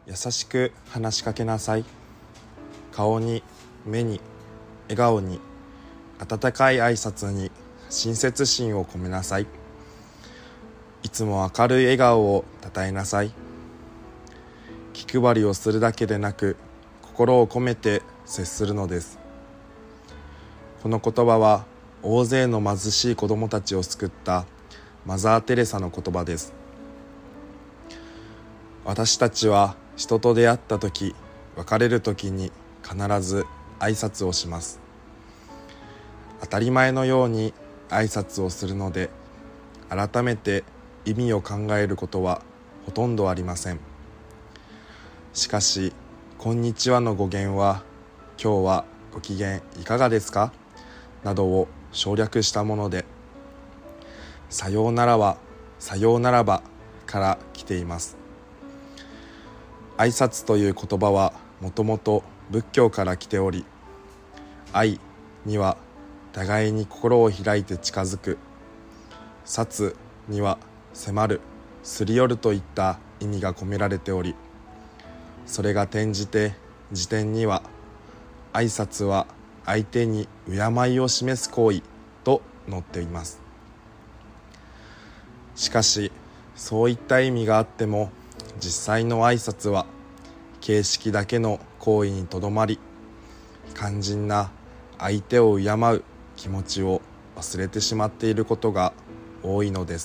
優しく話しかけなさい。顔に、目に、笑顔に、温かい挨拶に親切心を込めなさい。いつも明るい笑顔をたたえなさい。気配りをするだけでなく、心を込めて接するのです。この言葉は大勢の貧しい子供たちを救ったマザー・テレサの言葉です。私たちは人と出会った時、別れる時に必ず挨拶をします。当たり前のように挨拶をするので、改めて意味を考えることはほとんどありません。しかし、こんにちはの語源は、今日はご機嫌いかがですかなどを省略したもので、さようならはさようならばから来ています。挨拶という言葉はもともと仏教から来ており、愛には互いに心を開いて近づく、殺には迫る、すり寄るといった意味が込められており、それが転じて辞典には、挨拶は相手に敬いを示す行為と載っています。しかし、そういった意味があっても、実際の挨拶は形式だけの行為にとどまり、肝心な相手を敬う気持ちを忘れてしまっていることが多いのです。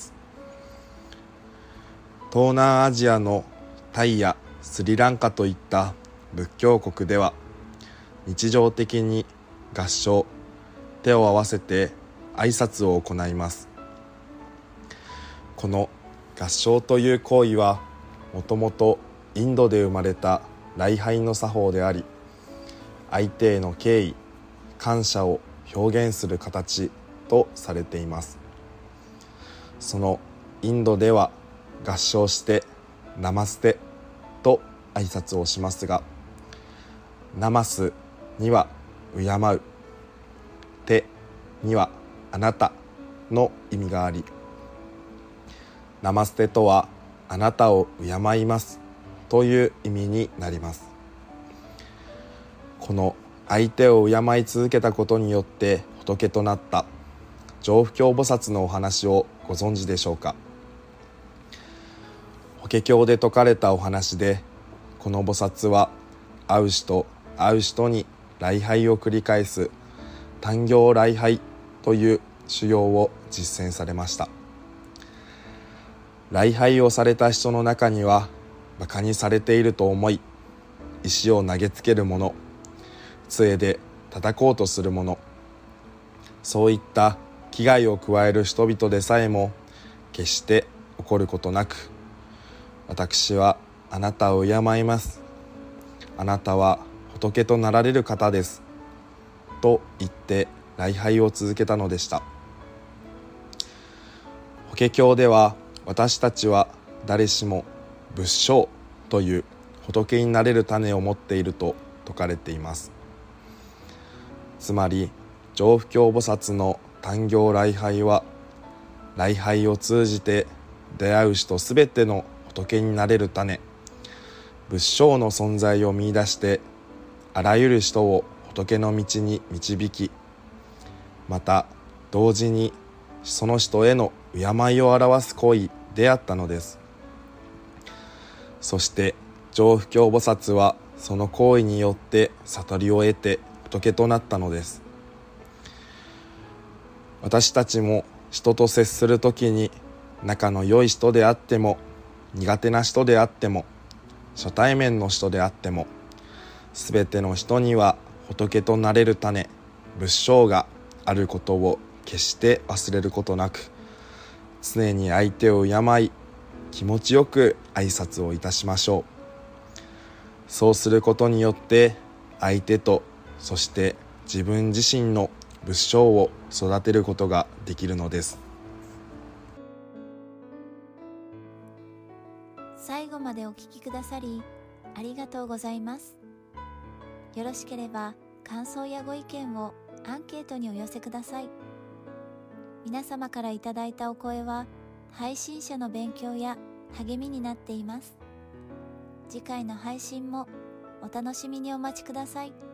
東南アジアのタイやスリランカといった仏教国では、日常的に合掌、手を合わせて挨拶を行います。この合掌という行為は、もともとインドで生まれた礼拝の作法であり、相手への敬意、感謝を表現する形とされています。そのインドでは合掌してナマステと挨拶をしますが、ナマスには敬う、テにはあなたの意味があり、ナマステとはあなたを敬いますという意味になります。この相手を敬い続けたことによって仏となった常不軽菩薩のお話をご存知でしょうか。法華経で説かれたお話で、この菩薩は会う人会う人に礼拝を繰り返す単行礼拝という修行を実践されました。礼拝をされた人の中には、馬鹿にされていると思い、石を投げつける者、杖で叩こうとする者、そういった危害を加える人々でさえも決して怒ることなく、私はあなたを敬います、あなたは仏となられる方ですと言って礼拝を続けたのでした。法華経では、私たちは誰しも仏性という仏になれる種を持っていると説かれています。つまり、常不軽菩薩の単行礼拝は、礼拝を通じて出会う人すべての仏になれる種、仏性の存在を見出して、あらゆる人を仏の道に導き、また同時にその人への敬いを表す行為であったのです。そして常不軽菩薩はその行為によって悟りを得て仏となったのです。私たちも人と接するときに、仲の良い人であっても苦手な人であっても初対面の人であっても、すべての人には仏となれる種、仏性があることを決して忘れることなく、常に相手を敬い、気持ちよく挨拶をいたしましょう。そうすることによって相手と、そして自分自身の仏性を育てることができるのです。 最後までお聞きくださりありがとうございます。よろしければ感想やご意見をアンケートにお寄せください。皆様からいただいたお声は配信者の勉強や励みになっています。 次回の配信もお楽しみにお待ちください。